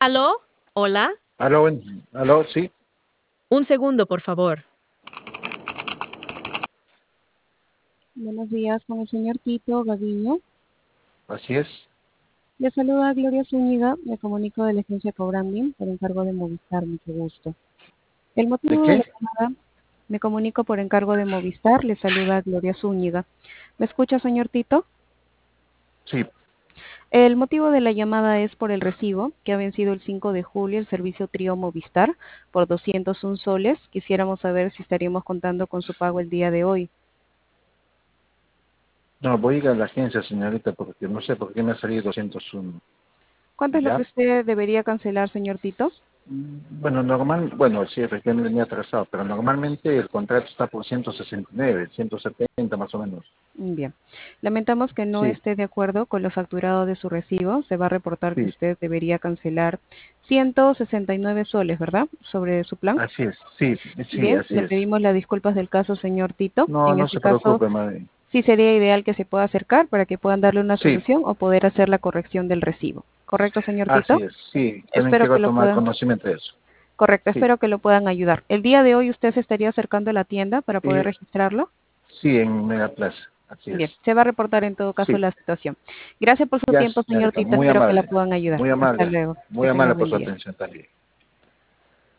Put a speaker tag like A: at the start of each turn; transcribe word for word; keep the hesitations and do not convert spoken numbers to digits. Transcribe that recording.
A: ¿Aló? ¿Hola?
B: Aló, buen- aló, sí,
A: Un segundo, por favor.
C: Buenos días, con el señor Tito Gaviño.
B: así es.
C: Le saluda Gloria Zúñiga, me comunico de la agencia Cobranding por encargo de Movistar, mucho gusto. El
B: ¿De
C: motivo de la
B: qué?
C: llamada, me comunico por encargo de Movistar, le saluda Gloria Zúñiga. ¿Me escucha, señor Tito?
B: Sí,
C: El motivo de la llamada es por el recibo que ha vencido el cinco de julio el servicio Trío Movistar por doscientos un soles. Quisiéramos saber si estaríamos contando con su pago el día de hoy.
B: no, voy a ir a la agencia, señorita, porque no sé por qué me ha salido doscientos uno.
C: ¿Cuánto es lo que
B: ¿Ya?
C: usted debería cancelar, señor Tito?
B: Mm, Bueno, normal, bueno, sí, efectivamente venía atrasado, pero normalmente el contrato está por ciento sesenta y nueve, ciento setenta más o menos.
C: Bien. Lamentamos que no
B: Sí,
C: esté de acuerdo con lo facturado de su recibo. Se va a reportar que
B: sí,
C: usted debería cancelar ciento sesenta y nueve soles, ¿verdad? Sobre su plan.
B: así es, sí, sí,
C: Bien,
B: así
C: le
B: es.
C: pedimos las disculpas del caso, señor Tito.
B: No,
C: En
B: no
C: este
B: se
C: caso,
B: preocupe, madre.
C: sí sería ideal que se pueda acercar para que puedan darle una
B: Sí,
C: solución o poder hacer la corrección del recibo. ¿Correcto, señor
B: así
C: Tito?
B: es, sí, también
C: Espero que
B: quiero
C: lo
B: tomar
C: puedan.
B: conocimiento de eso.
C: Correcto,
B: Sí,
C: espero que lo puedan ayudar. El día de hoy usted se estaría acercando a la tienda para poder
B: y,
C: registrarlo.
B: sí, en Megaplaza, así es.
C: Bien, se va a reportar en todo caso
B: Sí.
C: la situación. Gracias por su
B: Ya,
C: tiempo, señor
B: señorita,
C: Tito.
B: muy
C: Espero que la
B: amable,
C: puedan ayudar.
B: muy
C: Hasta
B: amable,
C: luego.
B: muy
C: Que tenga
B: amable por
C: buen
B: su
C: día.
B: atención también.